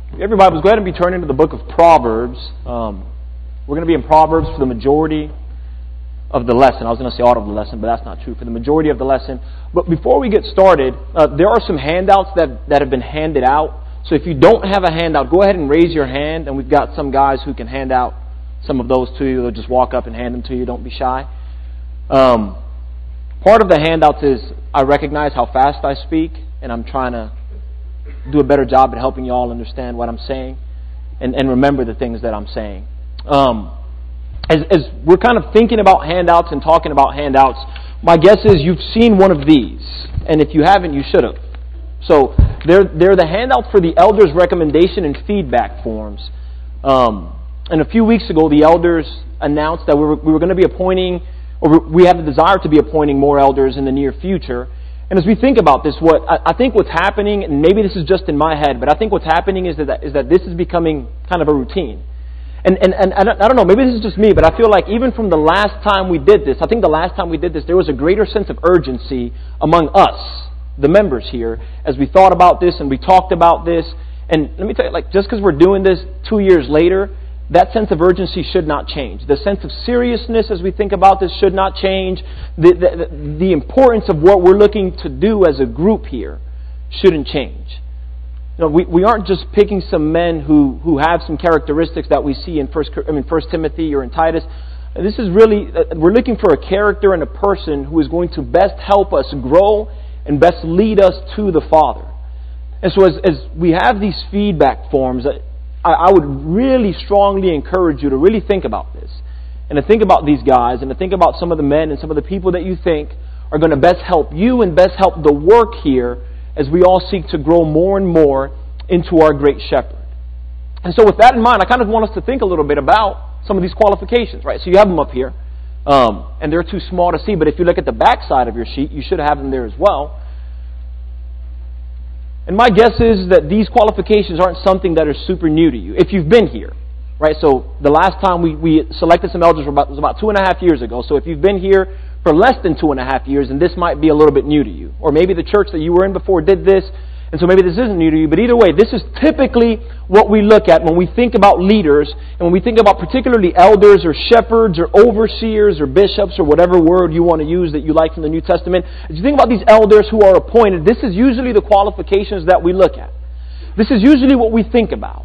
Everybody, go ahead and be turning to the book of Proverbs. We're going to be in Proverbs for the majority of the lesson. I was going to say all of the lesson, but that's not true. For the majority of the lesson. But before we get started, there are some handouts that have been handed out. So if you don't have a handout, go ahead and raise your hand, and we've got some guys who can hand out some of those to you. They'll just walk up and hand them to you. Don't be shy. Part of the handouts is I recognize how fast I speak, and I'm trying to do a better job at helping you all understand what I'm saying and remember the things that I'm saying. As we're kind of thinking about handouts and talking about handouts, my guess is you've seen one of these, and if you haven't, you should have. So they're the handouts for the elders' recommendation and feedback forms. And a few weeks ago, the elders announced that we were going to be appointing, or we have the desire to be appointing more elders in the near future. And as we think about this, I think what's happening, and maybe this is just in my head, but I think what's happening is that this is becoming kind of a routine. And I don't know, maybe this is just me, but I feel like even from the last time we did this, I think the last time we did this, there was a greater sense of urgency among us, the members here, as we thought about this and we talked about this. And let me tell you, like, just because we're doing this 2 years later, that sense of urgency should not change. The sense of seriousness as we think about this should not change. The importance of what we're looking to do as a group here shouldn't change. You know, we aren't just picking some men who have some characteristics that we see in First Timothy or in Titus. This is really, we're looking for a character and a person who is going to best help us grow and best lead us to the Father. And so as we have these feedback forms, I would really strongly encourage you to really think about this and to think about these guys and to think about some of the men and some of the people that you think are going to best help you and best help the work here as we all seek to grow more and more into our great shepherd. And so with that in mind, I kind of want us to think a little bit about some of these qualifications, right? So you have them up here, and they're too small to see, but if you look at the back side of your sheet, you should have them there as well. And my guess is that these qualifications aren't something that are super new to you, if you've been here, right? So the last time we selected some elders was about 2.5 years ago. So if you've been here for less than 2.5 years, then this might be a little bit new to you. Or maybe the church that you were in before did this, and so maybe this isn't new to you. But either way, this is typically what we look at when we think about leaders, and when we think about particularly elders or shepherds or overseers or bishops or whatever word you want to use that you like from the New Testament. As you think about these elders who are appointed, this is usually the qualifications that we look at. This is usually what we think about.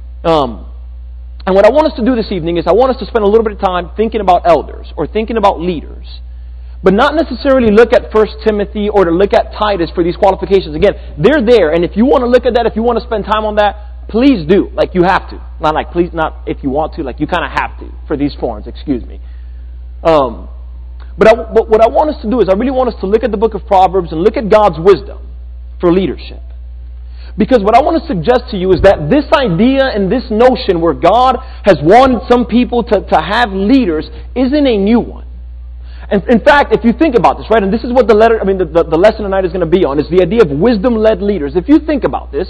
And what I want us to do this evening is I want us to spend a little bit of time thinking about elders or thinking about leaders, but not necessarily look at 1 Timothy or to look at Titus for these qualifications. Again, they're there, and if you want to look at that, if you want to spend time on that, please do. Like, you have to. Not like, please, not if you want to, like, you kind of have to for these forms, excuse me. But what I want us to do is I really want us to look at the book of Proverbs and look at God's wisdom for leadership. Because what I want to suggest to you is that this idea and this notion where God has wanted some people to have leaders isn't a new one. And in fact, if you think about this, right, and this is what the lesson tonight is going to be on, is the idea of wisdom-led leaders. If you think about this,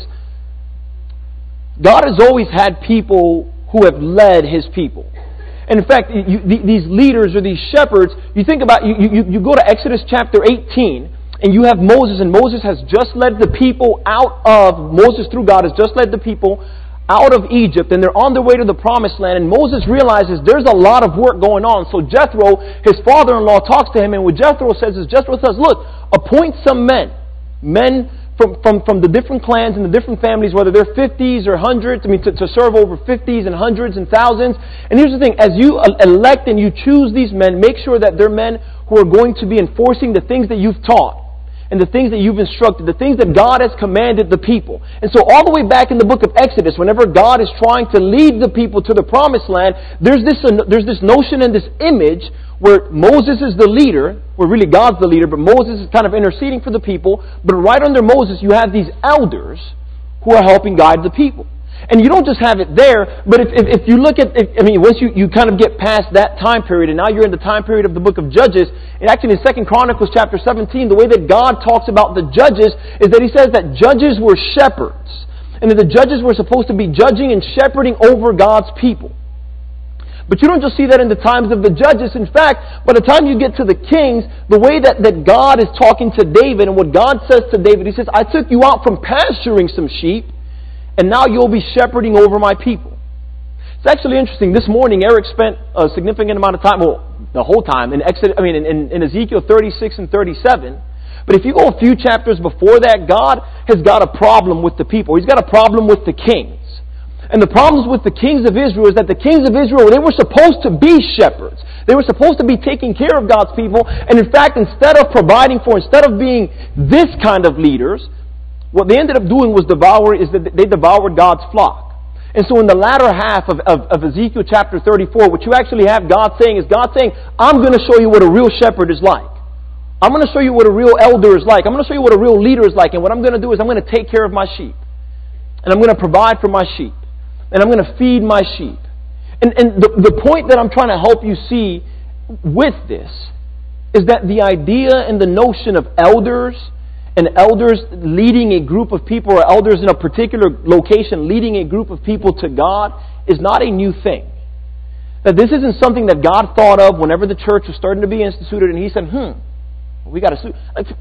God has always had people who have led His people. And in fact, these leaders or these shepherds, you think about, you go to Exodus chapter 18, and you have Moses, and Moses has just led the people Moses through God has just led the people out of Egypt, and they're on their way to the promised land, and Moses realizes there's a lot of work going on. So Jethro, his father-in-law, talks to him, and what Jethro says is, Jethro says, look, appoint some men from the different clans and the different families, whether they're 50s or hundreds, to serve over 50s and hundreds and thousands. And here's the thing, as you elect and you choose these men, make sure that they're men who are going to be enforcing the things that you've taught and the things that you've instructed, the things that God has commanded the people. And so all the way back in the book of Exodus, whenever God is trying to lead the people to the promised land, there's this notion and this image where Moses is the leader, where really God's the leader, but Moses is kind of interceding for the people. But right under Moses, you have these elders who are helping guide the people. And you don't just have it there, but if you look at, once you kind of get past that time period, and now you're in the time period of the book of Judges, and actually in 2 Chronicles chapter 17, the way that God talks about the judges is that He says that judges were shepherds, and that the judges were supposed to be judging and shepherding over God's people. But you don't just see that in the times of the judges. In fact, by the time you get to the kings, the way that God is talking to David, and what God says to David, He says, I took you out from pasturing some sheep, and now you'll be shepherding over my people. It's actually interesting. This morning, Eric spent a significant amount of time, well, the whole time, in Ezekiel 36 and 37. But if you go a few chapters before that, God has got a problem with the people. He's got a problem with the kings. And the problems with the kings of Israel is that the kings of Israel, they were supposed to be shepherds. They were supposed to be taking care of God's people. And in fact, instead of providing for, instead of being this kind of leaders, what they ended up doing was they devoured God's flock. And so in the latter half of Ezekiel chapter 34, what you actually have God saying, I'm going to show you what a real shepherd is like. I'm going to show you what a real elder is like. I'm going to show you what a real leader is like. And what I'm going to do is I'm going to take care of my sheep. And I'm going to provide for my sheep. And I'm going to feed my sheep. And the point that I'm trying to help you see with this is that the idea and the notion of elders and elders leading a group of people, or elders in a particular location leading a group of people to God, is not a new thing. That this isn't something that God thought of whenever the church was starting to be instituted, and He said, we got to...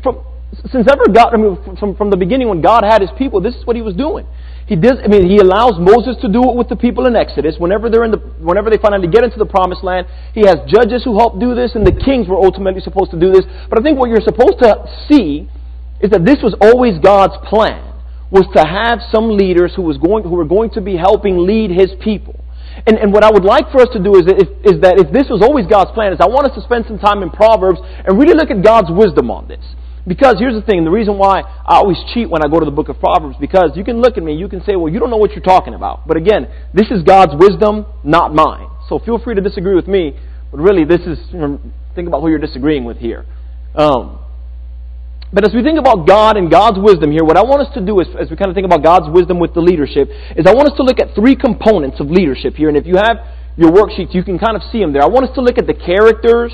From the beginning when God had His people, this is what He was doing. He allows Moses to do it with the people in Exodus. Whenever they finally get into the promised land, He has judges who help do this, and the kings were ultimately supposed to do this. But I think what you're supposed to see is that this was always God's plan, was to have some leaders who were going to be helping lead His people. And what I would like for us to do is that if this was always God's plan, is I want us to spend some time in Proverbs and really look at God's wisdom on this. Because here's the thing, the reason why I always cheat when I go to the book of Proverbs, because you can look at me, you can say, well, you don't know what you're talking about. But again, this is God's wisdom, not mine. So feel free to disagree with me, but really this is, think about who you're disagreeing with here. But as we think about God and God's wisdom here, what I want us to do is, as we kind of think about God's wisdom with the leadership, is I want us to look at three components of leadership here. And if you have your worksheets, you can kind of see them there. I want us to look at the character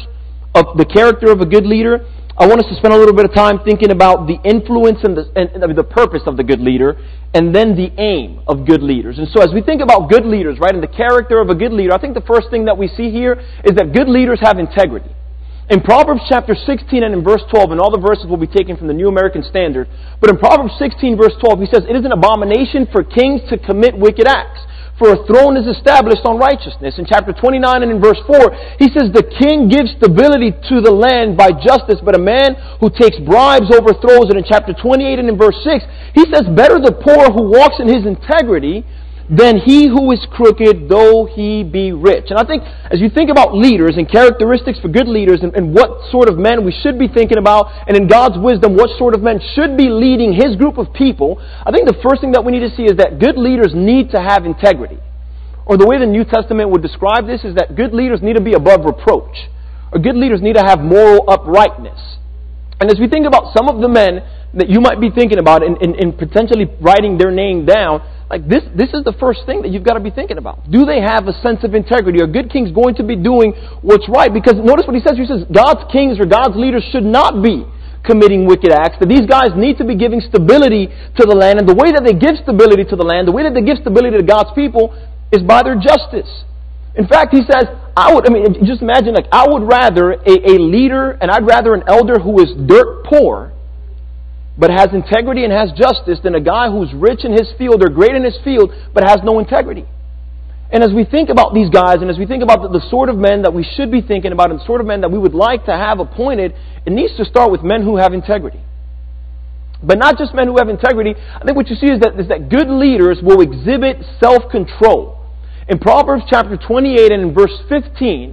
of a good leader. I want us to spend a little bit of time thinking about the influence and the purpose of the good leader, and then the aim of good leaders. And so as we think about good leaders, right, and the character of a good leader, I think the first thing that we see here is that good leaders have integrity. In Proverbs chapter 16 and in verse 12, and all the verses will be taken from the New American Standard, but in Proverbs 16 verse 12, he says, "It is an abomination for kings to commit wicked acts, for a throne is established on righteousness." In chapter 29 and in verse 4, he says, "The king gives stability to the land by justice, but a man who takes bribes overthrows it." In chapter 28 and in verse 6, he says, "Better the poor who walks in his integrity than he who is crooked, though he be rich." And I think as you think about leaders and characteristics for good leaders and what sort of men we should be thinking about, and in God's wisdom, what sort of men should be leading His group of people, I think the first thing that we need to see is that good leaders need to have integrity. Or the way the New Testament would describe this is that good leaders need to be above reproach. Or good leaders need to have moral uprightness. And as we think about some of the men that you might be thinking about and potentially writing their name down, like this is the first thing that you've got to be thinking about. Do they have a sense of integrity? Are good kings going to be doing what's right? Because notice what he says. He says God's kings or God's leaders should not be committing wicked acts. That these guys need to be giving stability to the land. And the way that they give stability to the land, the way that they give stability to God's people, is by their justice. In fact, he says, just imagine, like, I would rather a leader, and I'd rather an elder who is dirt poor, but has integrity and has justice, than a guy who's rich in his field or great in his field, but has no integrity. And as we think about these guys, and as we think about the sort of men that we should be thinking about, and the sort of men that we would like to have appointed, it needs to start with men who have integrity. But not just men who have integrity. I think what you see is that good leaders will exhibit self-control. In Proverbs chapter 28 and in verse 15,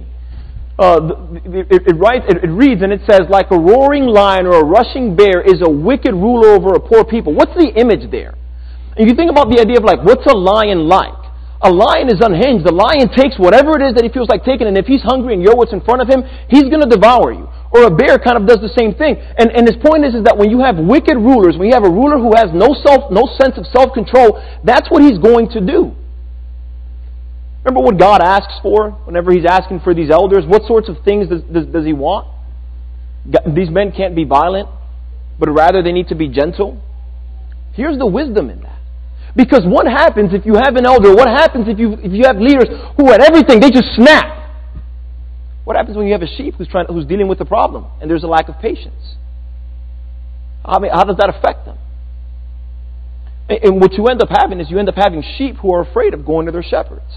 it reads and it says, "Like a roaring lion or a rushing bear is a wicked ruler over a poor people." What's the image there? And you think about the idea of, like, what's a lion like? A lion is unhinged. The lion takes whatever it is that he feels like taking, and if he's hungry and you're what's in front of him, he's going to devour you. Or a bear kind of does the same thing. And his point is that when you have wicked rulers, when you have a ruler who has no sense of self-control, that's what he's going to do. Remember what God asks for whenever He's asking for these elders? What sorts of things does He want? These men can't be violent, but rather they need to be gentle. Here's the wisdom in that. Because what happens if you have an elder? What happens if you have leaders who at everything they just snap? What happens when you have a sheep who's dealing with a problem and there's a lack of patience? How does that affect them? And what you end up having is you end up having sheep who are afraid of going to their shepherds.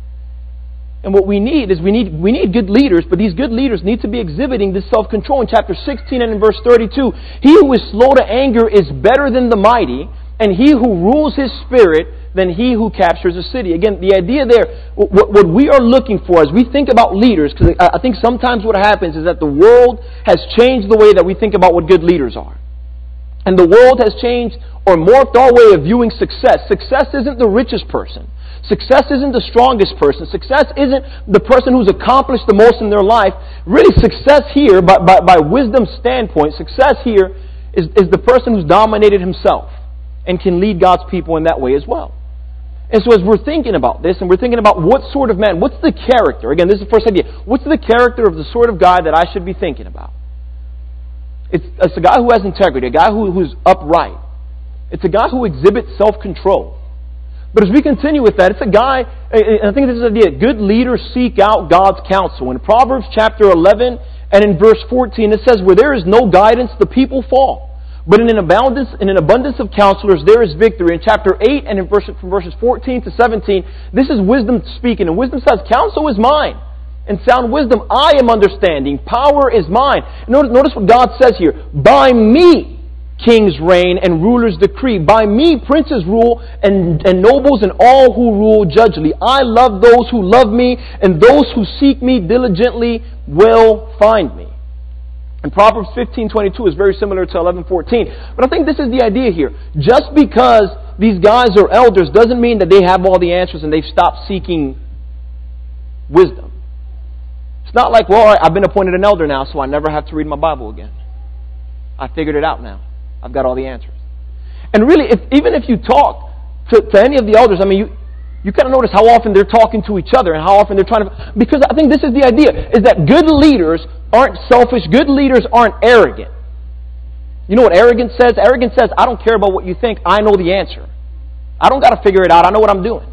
And what we need is we need good leaders, but these good leaders need to be exhibiting this self-control. In chapter 16 and in verse 32, he who is slow to anger is better than the mighty, and he who rules his spirit than he who captures a city. Again, the idea there, what we are looking for as we think about leaders, because I think sometimes what happens is that the world has changed the way that we think about what good leaders are. And the world has changed or morphed our way of viewing success. Success isn't the richest person. Success isn't the strongest person. Success isn't the person who's accomplished the most in their life. Really, success here, by wisdom's standpoint, success here is the person who's dominated himself and can lead God's people in that way as well. And so as we're thinking about this, and we're thinking about what sort of man, what's the character? Again, this is the first idea. What's the character of the sort of guy that I should be thinking about? It's a guy who has integrity, a guy who's upright. It's a guy who exhibits self-control. But as we continue with that, it's a guy, and I think this is the idea, good leaders seek out God's counsel. In Proverbs chapter 11 and in verse 14, it says, where there is no guidance, the people fall. But in an abundance of counselors, there is victory. In chapter 8 and from verses 14 to 17, this is wisdom speaking. And wisdom says, counsel is mine. And sound wisdom, I am understanding. Power is mine. Notice what God says here. By me, kings reign and rulers decree. By me, princes rule and nobles and all who rule judgely. I love those who love me, and those who seek me diligently will find me. And Proverbs 15:22 is very similar to 11:14. But I think this is the idea here. Just because these guys are elders doesn't mean that they have all the answers and they've stopped seeking wisdom. It's not like, well, I've been appointed an elder now, so I never have to read my Bible again. I figured it out now. I've got all the answers. And really, even if you talk to any of the elders, I mean, you kind of notice how often they're talking to each other and how often they're trying to... Because I think this is the idea, is that good leaders aren't selfish. Good leaders aren't arrogant. You know what arrogance says? Arrogance says, I don't care about what you think. I know the answer. I don't got to figure it out. I know what I'm doing.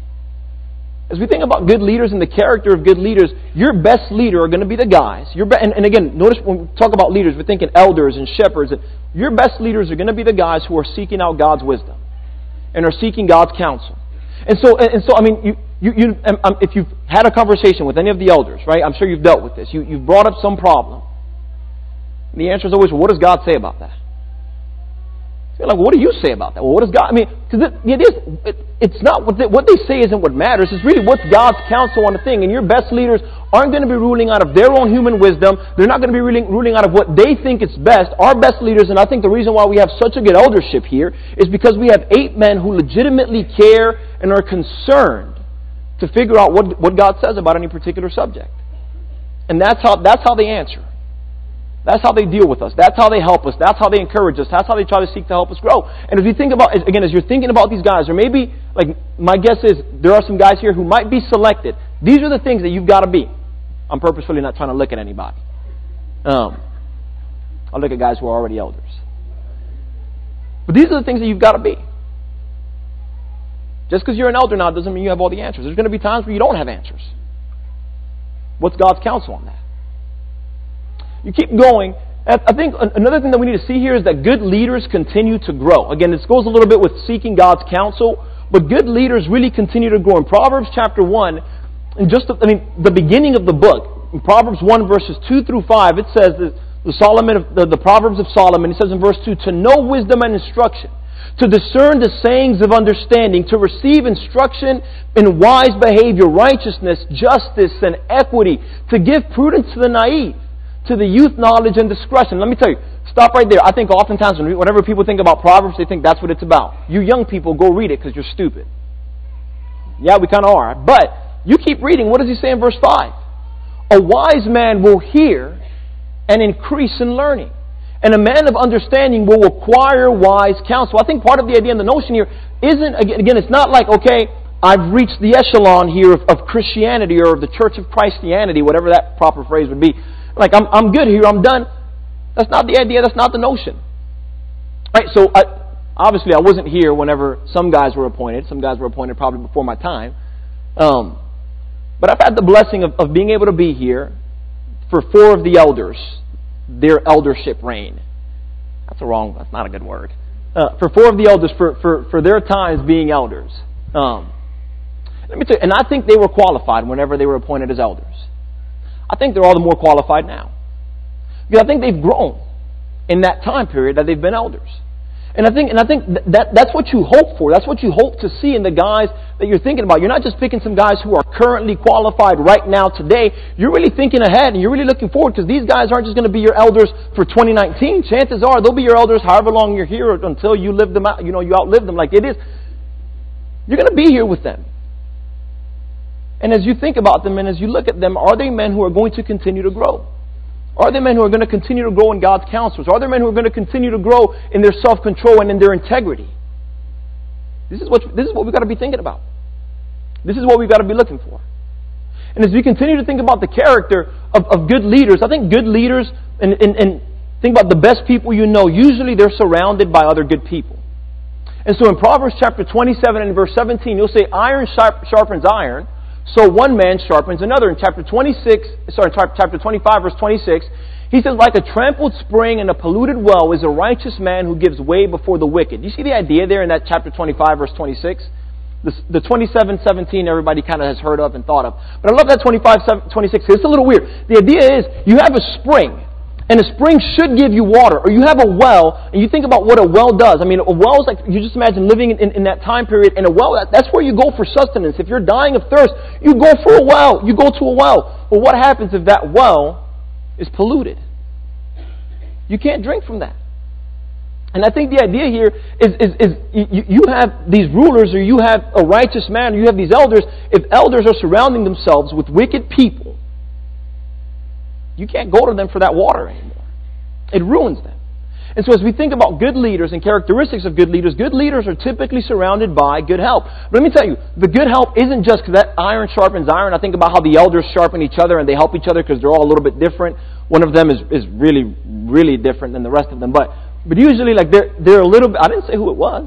As we think about good leaders and the character of good leaders, your best leader are going to be the guys. And again, notice when we talk about leaders, we're thinking elders and shepherds. Your best leaders are going to be the guys who are seeking out God's wisdom and are seeking God's counsel. And so, I mean, if you've had a conversation with any of the elders, right? I'm sure you've dealt with this. You've brought up some problem. And the answer is always, well, what does God say about that? You're like, what do you say about that? Well, what does God... I mean, because it's not... What they say isn't what matters. It's really what's God's counsel on the thing. And your best leaders aren't going to be ruling out of their own human wisdom. They're not going to be ruling out of what they think is best. Our best leaders, and I think the reason why we have such a good eldership here, is because we have 8 men who legitimately care and are concerned to figure out what God says about any particular subject. And that's how they answer. That's how they deal with us. That's how they help us. That's how they encourage us. That's how they try to seek to help us grow. And if you think about, again, as you're thinking about these guys, or maybe, like, my guess is there are some guys here who might be selected. These are the things that you've got to be. I'm purposefully not trying to look at anybody. I'll look at guys who are already elders. But these are the things that you've got to be. Just because you're an elder now doesn't mean you have all the answers. There's going to be times where you don't have answers. What's God's counsel on that? You keep going. I think another thing that we need to see here is that good leaders continue to grow. Again, this goes a little bit with seeking God's counsel, but good leaders really continue to grow. In Proverbs chapter 1, the beginning of the book, in Proverbs 1 verses 2 through 5, it says the Proverbs of Solomon, it says in verse 2, to know wisdom and instruction, to discern the sayings of understanding, to receive instruction in wise behavior, righteousness, justice, and equity, to give prudence to the naive, to the youth knowledge and discretion. Let me tell you, stop right there. I think oftentimes whenever people think about Proverbs, they think that's what it's about. You young people, go read it because you're stupid. Yeah, we kind of are. But you keep reading. What does he say in verse 5? A wise man will hear and increase in learning, and a man of understanding will acquire wise counsel. I think part of the idea and the notion here isn't, again, it's not like, okay, I've reached the echelon here of Christianity or of the Church of Christianity, whatever that proper phrase would be. Like, I'm good here, I'm done. That's not the idea, that's not the notion. Right, so obviously I wasn't here whenever some guys were appointed. Some guys were appointed probably before my time. But I've had the blessing of being able to be here for 4 of the elders, their eldership reign. That's not a good word. for 4 of the elders for their times being elders. Let me tell you, and I think they were qualified whenever they were appointed as elders. I think they're all the more qualified now. Because I think they've grown in that time period that they've been elders. And I think that's what you hope for. That's what you hope to see in the guys that you're thinking about. You're not just picking some guys who are currently qualified right now today. You're really thinking ahead and you're really looking forward, because these guys aren't just going to be your elders for 2019. Chances are they'll be your elders however long you're here until you live them out. You outlive them. Like it is. You're going to be here with them. And as you think about them and as you look at them, are they men who are going to continue to grow? Are they men who are going to continue to grow in God's counsels? Are they men who are going to continue to grow in their self-control and in their integrity? This is what we've got to be thinking about. This is what we've got to be looking for. And as we continue to think about the character of good leaders, I think good leaders, and think about the best people you know, usually they're surrounded by other good people. And so in Proverbs chapter 27 and verse 17, you'll say, iron sharpens iron, so one man sharpens another. In chapter 25, verse 26, he says, like a trampled spring and a polluted well is a righteous man who gives way before the wicked. You see the idea there in that chapter 25, verse 26? The 27:17 everybody kind of has heard of and thought of. But I love that 25:26. It's a little weird. The idea is you have a spring, and a spring should give you water. Or you have a well, and you think about what a well does. I mean, a well is like, you just imagine living in that time period. And a well, that's where you go for sustenance. If you're dying of thirst, you go for a well. You go to a well. Well, what happens if that well is polluted? You can't drink from that. And I think the idea here is you have these rulers, or you have a righteous man, or you have these elders. If elders are surrounding themselves with wicked people, you can't go to them for that water anymore. It ruins them. And so as we think about good leaders and characteristics of good leaders are typically surrounded by good help. But let me tell you, the good help isn't just because that iron sharpens iron. I think about how the elders sharpen each other and they help each other because they're all a little bit different. One of them is really, really different than the rest of them. But usually, like they're a little bit. I didn't say who it was,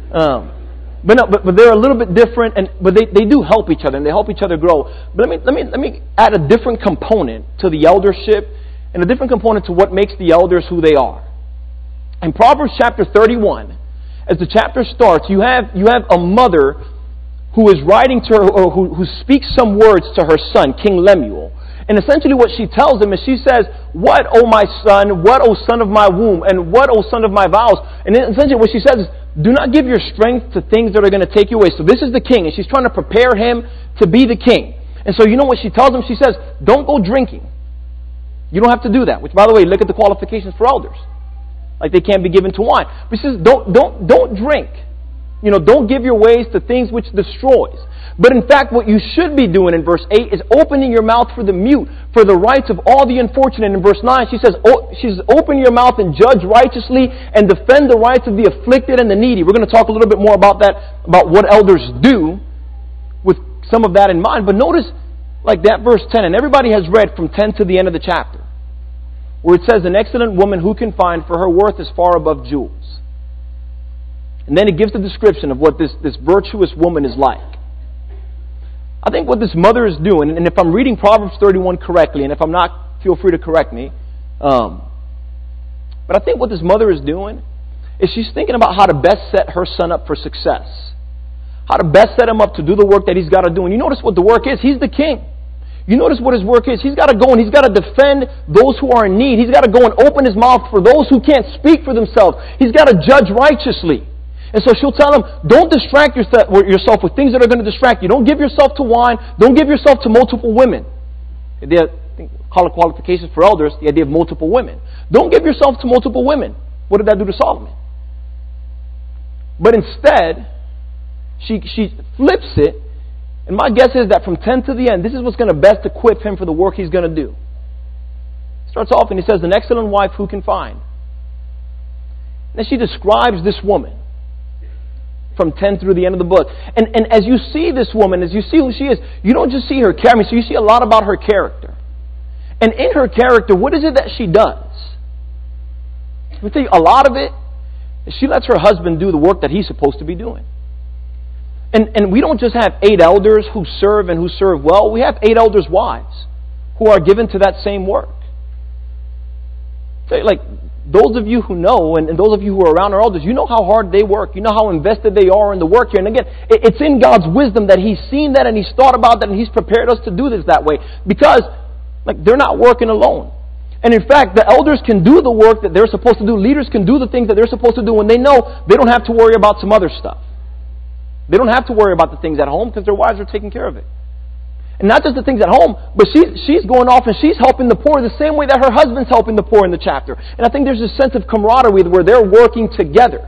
but they're a little bit different. But they do help each other and they help each other grow. But let me add a different component to the eldership and a different component to what makes the elders who they are. In Proverbs chapter 31, as the chapter starts, you have a mother who is writing to her, or who speaks some words to her son, King Lemuel. And essentially what she tells him is she says, "What, O my son? What, O son of my womb? And what, O son of my vows?" And then essentially what she says is, do not give your strength to things that are going to take you away. So this is the king, and she's trying to prepare him to be the king. And so you know what she tells him? She says, don't go drinking. You don't have to do that. Which, by the way, look at the qualifications for elders. Like they can't be given to wine. But she says, don't drink. Don't give your ways to things which destroys. But in fact, what you should be doing in verse 8 is opening your mouth for the mute, for the rights of all the unfortunate. In verse 9, she says, open your mouth and judge righteously and defend the rights of the afflicted and the needy. We're going to talk a little bit more about that, about what elders do with some of that in mind. But notice, like that verse 10, and everybody has read from 10 to the end of the chapter, where it says, an excellent woman who can find, for her worth is far above jewels. And then it gives the description of what this virtuous woman is like. I think what this mother is doing, and if I'm reading Proverbs 31 correctly, and if I'm not, feel free to correct me, but I think what this mother is doing is she's thinking about how to best set her son up for success. How to best set him up to do the work that he's got to do. And you notice what the work is. He's the king. You notice what his work is. He's got to go and he's got to defend those who are in need. He's got to go and open his mouth for those who can't speak for themselves. He's got to judge righteously. And so she'll tell him, don't distract yourself with things that are going to distract you. Don't give yourself to wine. Don't give yourself to multiple women. I think call it qualifications for elders, the idea of multiple women. Don't give yourself to multiple women. What did that do to Solomon? But instead, she flips it. And my guess is that from 10 to the end, this is what's going to best equip him for the work he's going to do. Starts off and he says, an excellent wife who can find. Then she describes this woman from 10 through the end of the book. And as you see this woman, as you see who she is, you don't just see her character. So you see a lot about her character. And in her character, what is it that she does? Let me tell you, a lot of it is she lets her husband do the work that he's supposed to be doing. And we don't just have 8 elders who serve and who serve well. We have 8 elders' wives who are given to that same work. So like those of you who know, and those of you who are around our elders, you know how hard they work. You know how invested they are in the work here. And again, it's in God's wisdom that He's seen that and He's thought about that and He's prepared us to do this that way. Because, they're not working alone. And in fact, the elders can do the work that they're supposed to do. Leaders can do the things that they're supposed to do when they know they don't have to worry about some other stuff. They don't have to worry about the things at home because their wives are taking care of it. And not just the things at home, but she's going off and she's helping the poor the same way that her husband's helping the poor in the chapter. And I think there's a sense of camaraderie where they're working together.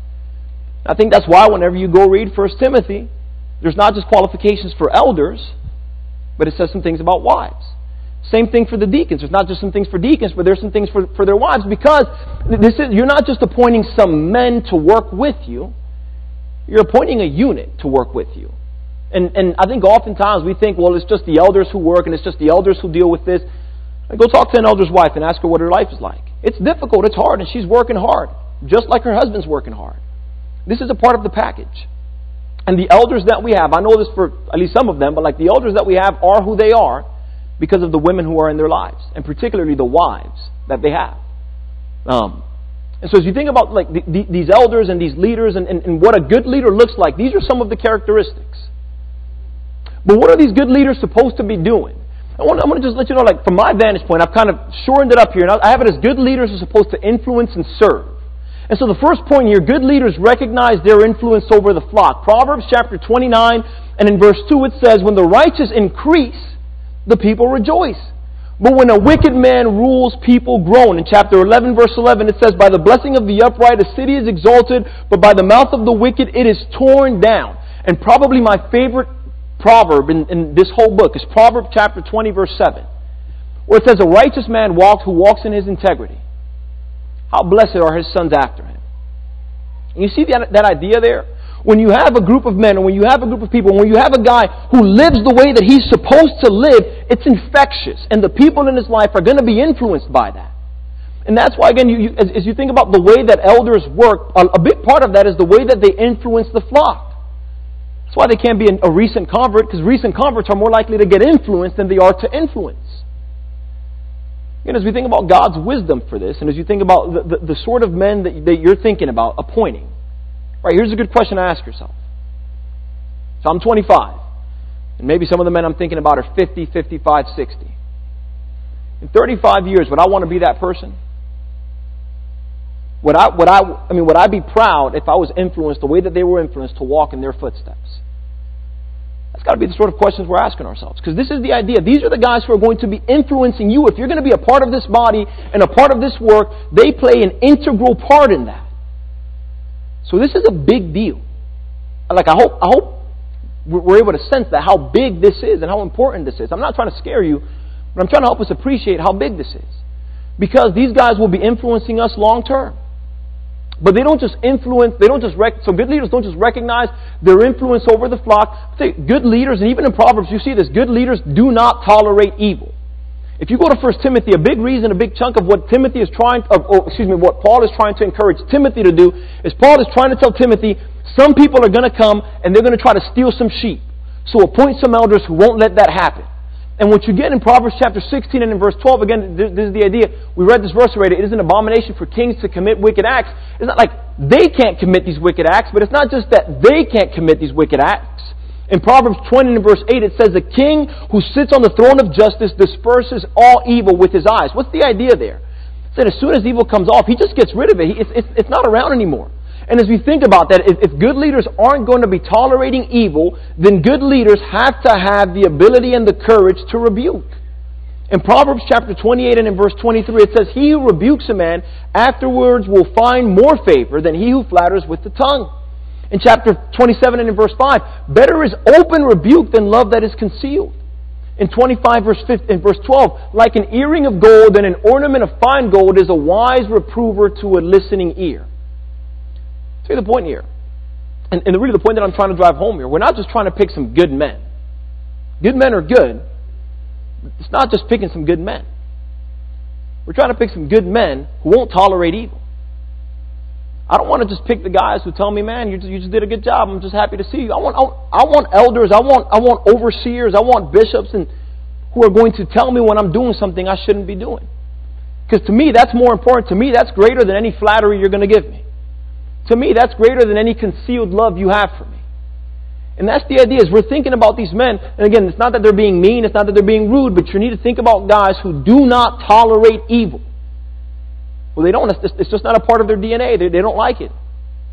I think that's why whenever you go read 1 Timothy, there's not just qualifications for elders, but it says some things about wives. Same thing for the deacons. There's not just some things for deacons, but there's some things for their wives, because you're not just appointing some men to work with you. You're appointing a unit to work with you. And I think oftentimes we think, well, it's just the elders who work and it's just the elders who deal with this. Go talk to an elder's wife and ask her what her life is like. It's difficult, it's hard, and she's working hard, just like her husband's working hard. This is a part of the package. And the elders that we have, I know this for at least some of them, but the elders that we have are who they are because of the women who are in their lives, and particularly the wives that they have. And so as you think about these elders and these leaders and what a good leader looks like, these are some of the characteristics. But what are these good leaders supposed to be doing? I'm going to just let you know, from my vantage point, I've kind of shortened it up here. And I have it as good leaders are supposed to influence and serve. And so the first point here, good leaders recognize their influence over the flock. Proverbs chapter 29 and in verse 2 it says, when the righteous increase, the people rejoice. But when a wicked man rules, people groan. In chapter 11 verse 11 it says, by the blessing of the upright a city is exalted, but by the mouth of the wicked it is torn down. And probably my favorite proverb in this whole book is Proverbs chapter 20 verse 7, where it says, a righteous man who walks in his integrity, how blessed are his sons after him. And you see that idea there? When you have a group of men, or when you have a group of people, when you have a guy who lives the way that he's supposed to live, it's infectious, and the people in his life are going to be influenced by that. And that's why, again, as you think about the way that elders work, a big part of that is the way that they influence the flock. That's why they can't be a recent convert, because recent converts are more likely to get influenced than they are to influence. And as we think about God's wisdom for this, and as you think about the sort of men that you're thinking about appointing, right, here's a good question to ask yourself. So I'm 25, and maybe some of the men I'm thinking about are 50, 55, 60. In 35 years, would I want to be that person? Would I be proud if I was influenced the way that they were influenced to walk in their footsteps? That's got to be the sort of questions we're asking ourselves. Because this is the idea. These are the guys who are going to be influencing you. If you're going to be a part of this body and a part of this work, they play an integral part in that. So this is a big deal. I hope we're able to sense that, how big this is and how important this is. I'm not trying to scare you, but I'm trying to help us appreciate how big this is. Because these guys will be influencing us long term. But they don't just influence, so good leaders don't just recognize their influence over the flock. Good leaders, and even in Proverbs you see this, good leaders do not tolerate evil. If you go to 1 Timothy, a big chunk of what what Paul is trying to encourage Timothy to do, is Paul is trying to tell Timothy, some people are going to come and they're going to try to steal some sheep. So appoint some elders who won't let that happen. And what you get in Proverbs chapter 16 and in verse 12, again, this is the idea. We read this verse already. It is an abomination for kings to commit wicked acts. It's not like they can't commit these wicked acts, but it's not just that they can't commit these wicked acts. In Proverbs 20 and verse 8, it says, the king who sits on the throne of justice disperses all evil with his eyes. What's the idea there? It's that as soon as evil comes off, he just gets rid of it. It's not around anymore. And as we think about that, if good leaders aren't going to be tolerating evil, then good leaders have to have the ability and the courage to rebuke. In Proverbs chapter 28 and in verse 23, it says, he who rebukes a man afterwards will find more favor than he who flatters with the tongue. In chapter 27 and in verse 5, better is open rebuke than love that is concealed. In 25 in verse 12, like an earring of gold and an ornament of fine gold is a wise reprover to a listening ear. See the point here. And really the point that I'm trying to drive home here, we're not just trying to pick some good men. Good men are good. It's not just picking some good men. We're trying to pick some good men who won't tolerate evil. I don't want to just pick the guys who tell me, man, you just did a good job. I'm just happy to see you. I want elders. I want overseers. I want bishops and who are going to tell me when I'm doing something I shouldn't be doing. Because to me, that's more important. To me, that's greater than any flattery you're going to give me. To me, that's greater than any concealed love you have for me. And that's the idea, is we're thinking about these men, and again, it's not that they're being mean, it's not that they're being rude, but you need to think about guys who do not tolerate evil. Well, they don't. It's just not a part of their DNA. They don't like it.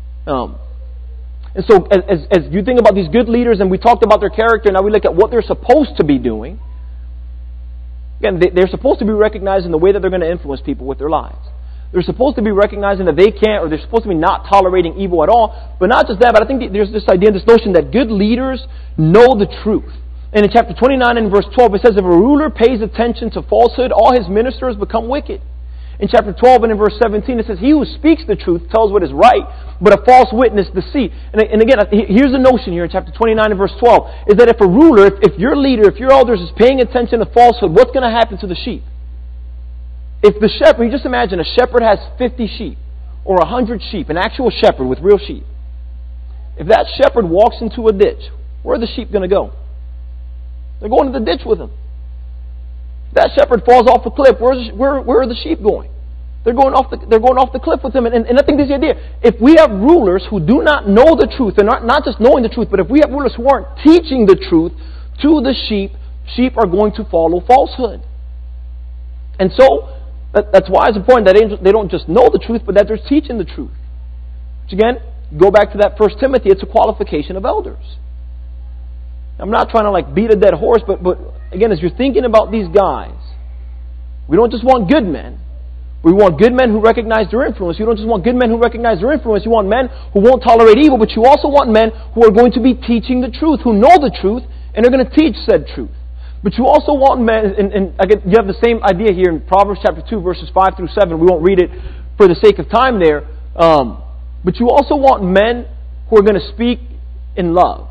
And so, as you think about these good leaders, and we talked about their character, now we look at what they're supposed to be doing. Again, they're supposed to be recognizing the way that they're going to influence people with their lives. They're supposed to be recognizing that they can't, or they're supposed to be not tolerating evil at all. But not just that, but I think there's this idea, this notion that good leaders know the truth. And in chapter 29 and verse 12, it says, if a ruler pays attention to falsehood, all his ministers become wicked. In chapter 12 and in verse 17, it says, he who speaks the truth tells what is right, but a false witness deceit. And again, here's the notion here in chapter 29 and verse 12, is that if a ruler, if your leader, if your elders is paying attention to falsehood, what's going to happen to the sheep? If the shepherd, you just imagine a shepherd has 50 sheep or 100 sheep, an actual shepherd with real sheep. If that shepherd walks into a ditch, where are the sheep going to go? They're going to the ditch with him. If that shepherd falls off a cliff, where are the sheep going? They're going off the cliff with him. And I think this is the idea. If we have rulers who do not know the truth, and not just knowing the truth, but if we have rulers who aren't teaching the truth to the sheep, sheep are going to follow falsehood. And so, that's why it's important that they don't just know the truth, but that they're teaching the truth. Which again, go back to that 1 Timothy, it's a qualification of elders. I'm not trying to beat a dead horse, but again, as you're thinking about these guys, we don't just want good men. We want good men who recognize their influence. You don't just want good men who recognize their influence. You want men who won't tolerate evil, but you also want men who are going to be teaching the truth, who know the truth, and are going to teach said truth. But you also want men, and again, you have the same idea here in Proverbs chapter 2, verses 5 through 7. We won't read it for the sake of time there. But you also want men who are going to speak in love.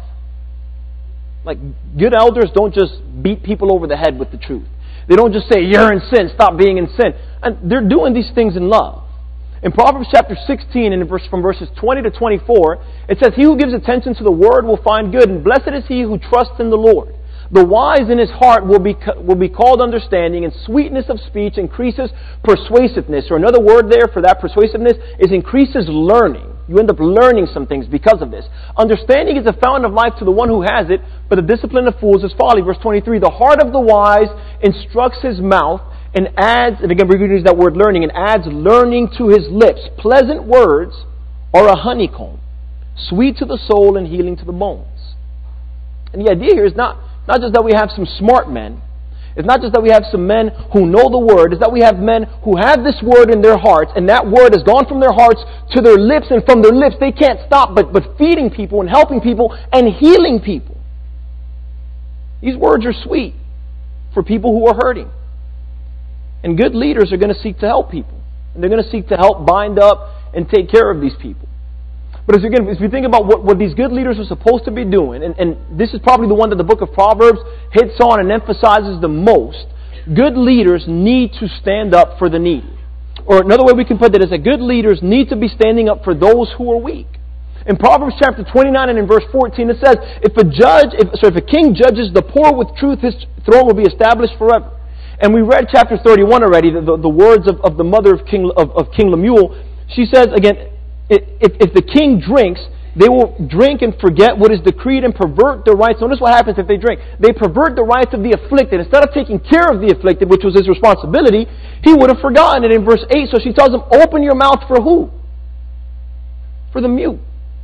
Good elders don't just beat people over the head with the truth. They don't just say, you're in sin, stop being in sin. And they're doing these things in love. In Proverbs chapter 16, from verses 20 to 24, it says, he who gives attention to the word will find good, and blessed is he who trusts in the Lord. The wise in his heart will be called understanding, and sweetness of speech increases persuasiveness. Or another word there for that persuasiveness is increases learning. You end up learning some things because of this. Understanding is a fountain of life to the one who has it, but the discipline of fools is folly. Verse 23, the heart of the wise instructs his mouth, and adds, and again we're going to use that word learning, and adds learning to his lips. Pleasant words are a honeycomb, sweet to the soul and healing to the bones. And the idea here is not just that we have some smart men. It's not just that we have some men who know the Word. It's that we have men who have this Word in their hearts, and that Word has gone from their hearts to their lips, and from their lips they can't stop but feeding people and helping people and healing people. These words are sweet for people who are hurting. And good leaders are going to seek to help people. And they're going to seek to help bind up and take care of these people. But as we think about what these good leaders are supposed to be doing, and this is probably the one that the book of Proverbs hits on and emphasizes the most, good leaders need to stand up for the needy. Or another way we can put it is that good leaders need to be standing up for those who are weak. In Proverbs chapter 29 and in verse 14 it says, if a king judges the poor with truth, his throne will be established forever. And we read chapter 31 already, the words of the mother of King Lemuel. She says, again, if the king drinks, they will drink and forget what is decreed and pervert the rights. Notice what happens if they drink. They pervert the rights of the afflicted. Instead of taking care of the afflicted, which was his responsibility, he would have forgotten it in verse 8. So she tells him, open your mouth for who? For the mute.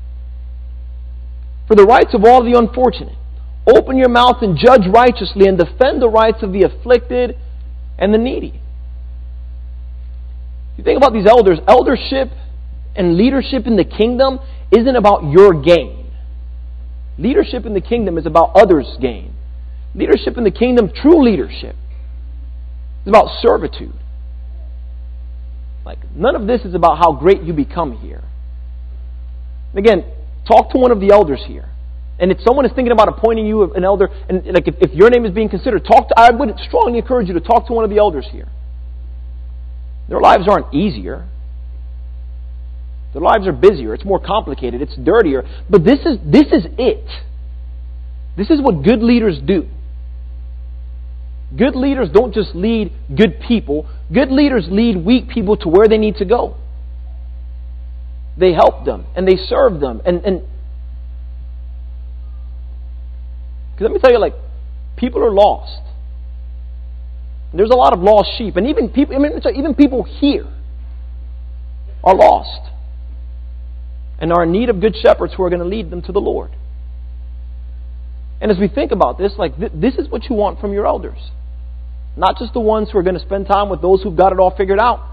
For the rights of all the unfortunate. Open your mouth and judge righteously and defend the rights of the afflicted and the needy. You think about these elders. Eldership and leadership in the kingdom isn't about your gain. Leadership in the kingdom is about others' gain. Leadership in the kingdom, true leadership, is about servitude. None of this is about how great you become here. Again, talk to one of the elders here. And if someone is thinking about appointing you an elder, and if your name is being considered, I would strongly encourage you to talk to one of the elders here. Their lives aren't easier. Their lives are busier. It's more complicated. It's dirtier. But this is it. This is what good leaders do. Good leaders don't just lead good people. Good leaders lead weak people to where they need to go. They help them and they serve them. And because let me tell you, like, people are lost. There's a lot of lost sheep, and even people here are lost and are in need of good shepherds who are going to lead them to the Lord. And as we think about this, like this is what you want from your elders. Not just the ones who are going to spend time with those who've got it all figured out.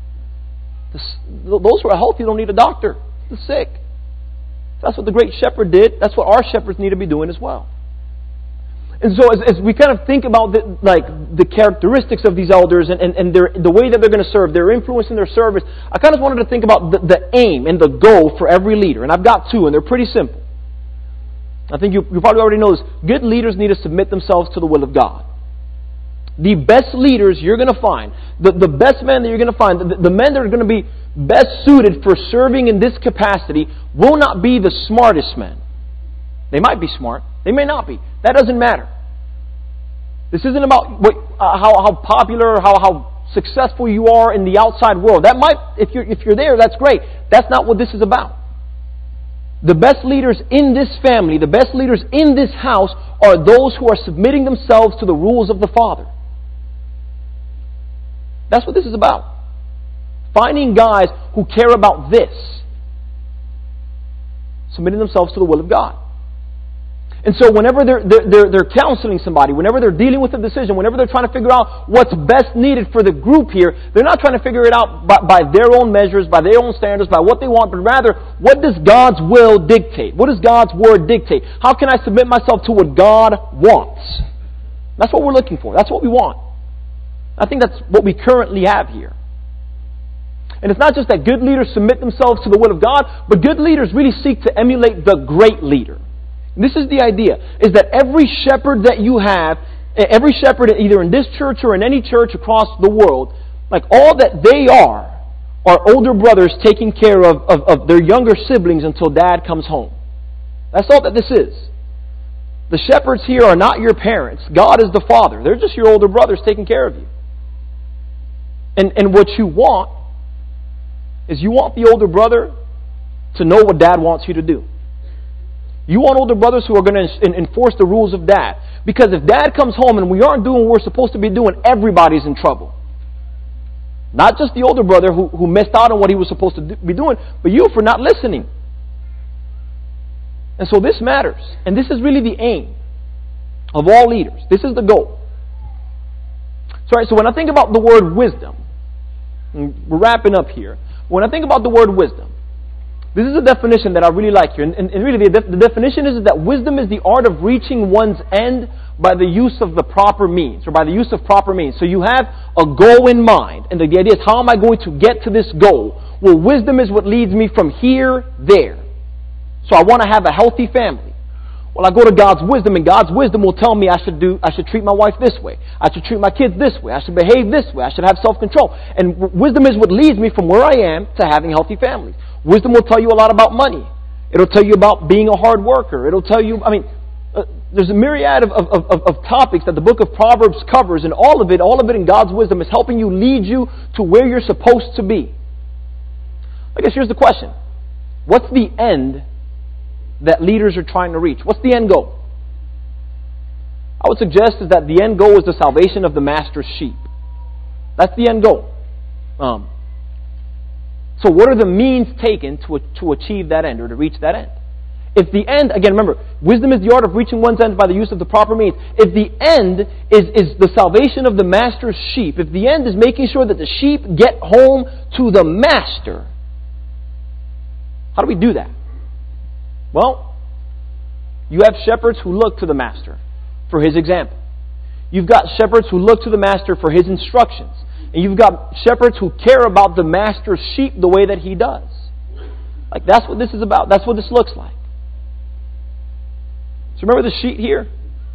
Those who are healthy don't need a doctor. The sick. That's what the great shepherd did. That's what our shepherds need to be doing as well. And so as we kind of think about the characteristics of these elders and the way that they're going to serve, their influence in their service, I kind of wanted to think about the aim and the goal for every leader. And I've got two, and they're pretty simple. I think you probably already know this. Good leaders need to submit themselves to the will of God. The best leaders you're going to find, the best men that you're going to find, the men that are going to be best suited for serving in this capacity will not be the smartest men. They might be smart. They may not be. That doesn't matter. This isn't about how popular or how successful you are in the outside world. That might, if you're there, that's great. That's not what this is about. The best leaders in this family, the best leaders in this house are those who are submitting themselves to the rules of the Father. That's what this is about. Finding guys who care about this. Submitting themselves to the will of God. And so whenever they're counseling somebody, whenever they're dealing with a decision, whenever they're trying to figure out what's best needed for the group here, they're not trying to figure it out by their own measures, by their own standards, by what they want, but rather, what does God's will dictate? What does God's Word dictate? How can I submit myself to what God wants? That's what we're looking for. That's what we want. I think that's what we currently have here. And it's not just that good leaders submit themselves to the will of God, but good leaders really seek to emulate the great leader. This is the idea, is that every shepherd that you have, every shepherd either in this church or in any church across the world, like all that they are older brothers taking care of their younger siblings until dad comes home. That's all that this is. The shepherds here are not your parents. God is the Father. They're just your older brothers taking care of you. And what you want is you want the older brother to know what dad wants you to do. You want older brothers who are going to enforce the rules of dad. Because if dad comes home and we aren't doing what we're supposed to be doing, everybody's in trouble. Not just the older brother who missed out on what he was supposed to be doing, but you for not listening. And so this matters. And this is really the aim of all leaders. This is the goal. So when I think about the word wisdom, and we're wrapping up here. When I think about the word wisdom, this is a definition that I really like here. And really the definition is that wisdom is the art of reaching one's end by the use of the proper means, or by the use of proper means. So you have a goal in mind, and the idea is, how am I going to get to this goal? Well, wisdom is what leads me from here, there. So I want to have a healthy family. Well, I go to God's wisdom, and God's wisdom will tell me I should treat my wife this way. I should treat my kids this way. I should behave this way. I should have self-control. And wisdom is what leads me from where I am to having healthy families. Wisdom will tell you a lot about money. It'll tell you about being a hard worker. It'll tell you, there's a myriad of topics that the book of Proverbs covers, and all of it in God's wisdom is helping you, lead you to where you're supposed to be. I guess here's the question. What's the end that leaders are trying to reach? What's the end goal? I would suggest is that the end goal is the salvation of the master's sheep. That's the end goal. So what are the means taken to achieve that end, or to reach that end? If the end, again, remember, wisdom is the art of reaching one's end by the use of the proper means. If the end is the salvation of the master's sheep, if the end is making sure that the sheep get home to the master, how do we do that? Well, you have shepherds who look to the master for his example. You've got shepherds who look to the master for his instructions. And you've got shepherds who care about the master's sheep the way that he does. Like, that's what this is about. That's what this looks like. So remember the sheet here?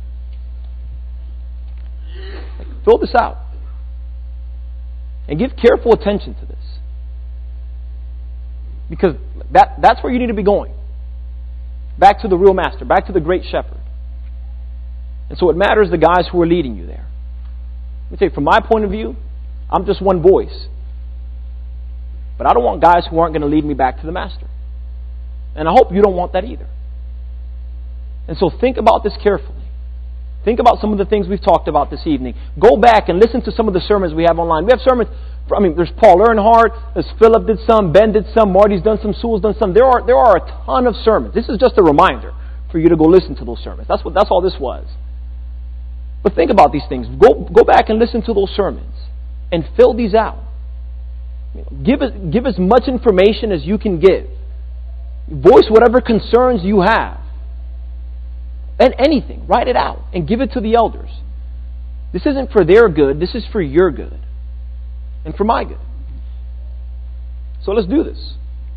Fill this out. And give careful attention to this. Because that's where you need to be going. Back to the real master. Back to the great shepherd. And so it matters the guys who are leading you there. Let me tell you, from my point of view, I'm just one voice. But I don't want guys who aren't going to lead me back to the Master. And I hope you don't want that either. And so think about this carefully. Think about some of the things we've talked about this evening. Go back and listen to some of the sermons we have online. We have sermons, there's Paul Earnhardt, there's Philip did some, Ben did some, Marty's done some, Sewell's done some. There are a ton of sermons. This is just a reminder for you to go listen to those sermons. That's all this was. But think about these things. Go back and listen to those sermons and fill these out. Give as much information as you can give. Voice whatever concerns you have. And anything. Write it out and give it to the elders. This isn't for their good. This is for your good. And for my good. So let's do this.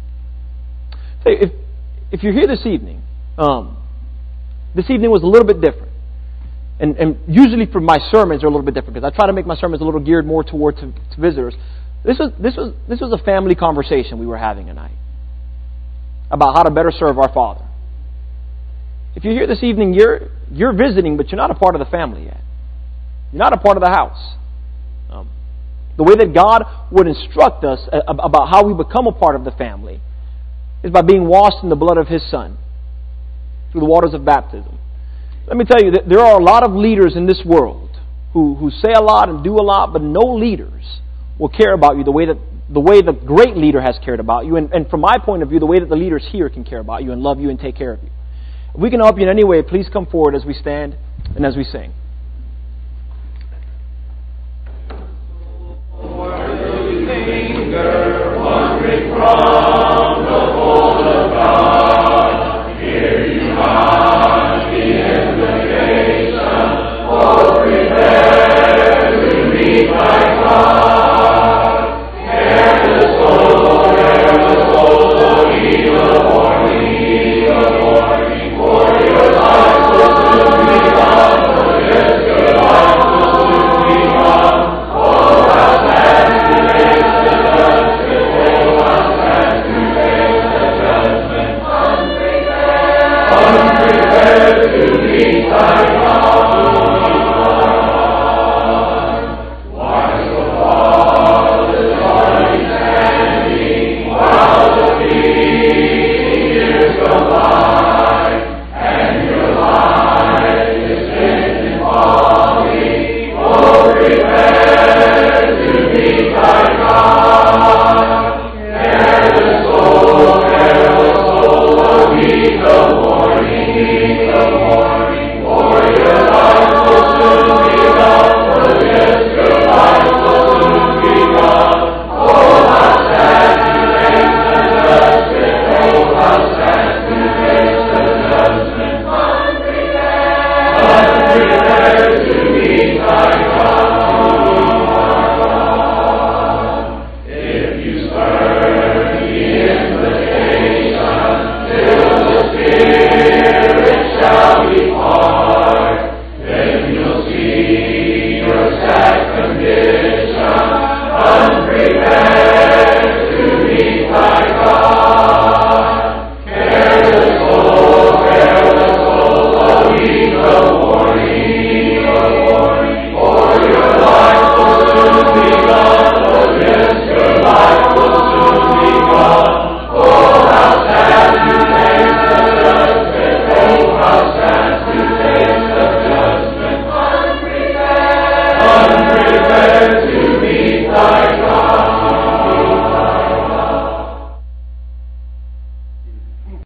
If you're here this evening was a little bit different. And usually for my sermons are a little bit different because I try to make my sermons a little geared more toward to visitors. This was a family conversation we were having tonight about how to better serve our Father. If you're here this evening, you're visiting, but you're not a part of the family yet. You're not a part of the house. The way that God would instruct us about how we become a part of the family is by being washed in the blood of His Son through the waters of baptism. Let me tell you that there are a lot of leaders in this world who say a lot and do a lot, but no leaders will care about you the way the great leader has cared about you, and from my point of view, the way that the leaders here can care about you and love you and take care of you. If we can help you in any way, please come forward as we stand and as we sing.